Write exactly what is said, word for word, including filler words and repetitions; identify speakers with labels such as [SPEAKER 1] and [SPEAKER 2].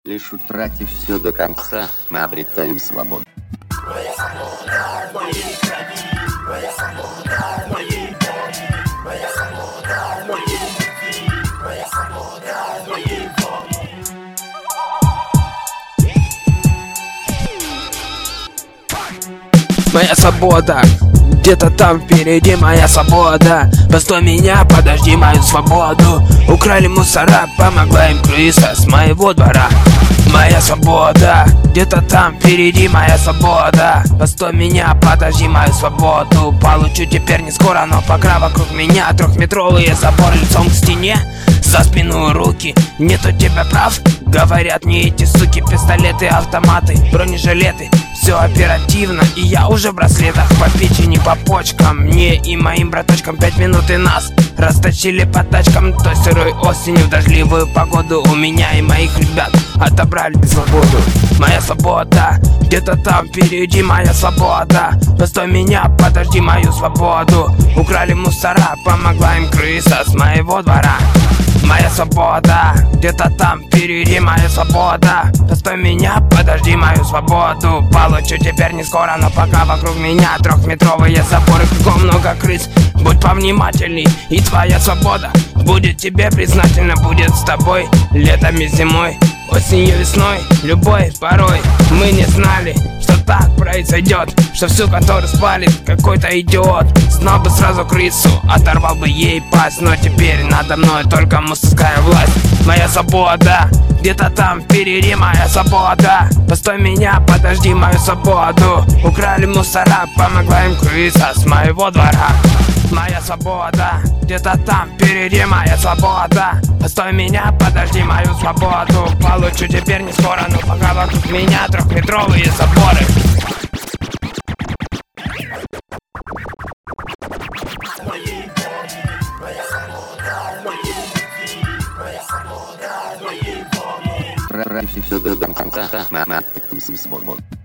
[SPEAKER 1] Лишь утратив все до конца, мы обретаем свободу.
[SPEAKER 2] Моя свобода в моей крови, моя свобода в моей боли, моя свобода в моей любви, моя свобода в моей воле.
[SPEAKER 3] Моя свобода где-то там впереди, моя свобода. Постой меня, подожди мою свободу. Украли мусора, помогла им крыса с моего двора. Моя свобода где-то там впереди, моя свобода. Постой меня, подожди мою свободу. Получу теперь не скоро, но пока вокруг меня трехметровые заборы лицом к стене. За спину руки, нету тебя прав. Говорят мне эти суки, пистолеты, автоматы, бронежилеты. Все оперативно, и я уже в браслетах. По печени, по почкам, мне и моим браточкам пять минут и нас растащили по тачкам. Той сырой осенью в дождливую погоду у меня и моих ребят отобрали свободу. Моя свобода где-то там впереди, моя свобода. Постой меня, подожди мою свободу. Украли мусора, помогла им крыса с моего двора. Моя свобода где-то там впереди, моя свобода. Постой меня, подожди мою свободу. Получу теперь не скоро, но пока вокруг меня трехметровые заборы, кругом много крыс. Будь повнимательней, и твоя свобода будет тебе признательна. Будет с тобой летом и зимой, осенью, весной, любой порой. Мы не знали, что так произойдет, что всю контору спалит какой-то идиот. Знал бы сразу крысу, оторвал бы ей пасть. Но теперь надо мной только мужская власть. Моя свобода где-то там впереди, моя свобода. Постой меня, подожди мою свободу. Украли мусора, помогла им крыса с моего двора. Моя свобода где-то там впереди, моя свобода. Постой меня, подожди мою свободу. Получу теперь не скоро, но пока вокруг меня трехметровые заборы.
[SPEAKER 2] Моей боли, моя свобода в моей любви, моя свобода в моей воле.
[SPEAKER 1] Утратив все до конца, мы обретаем свободу.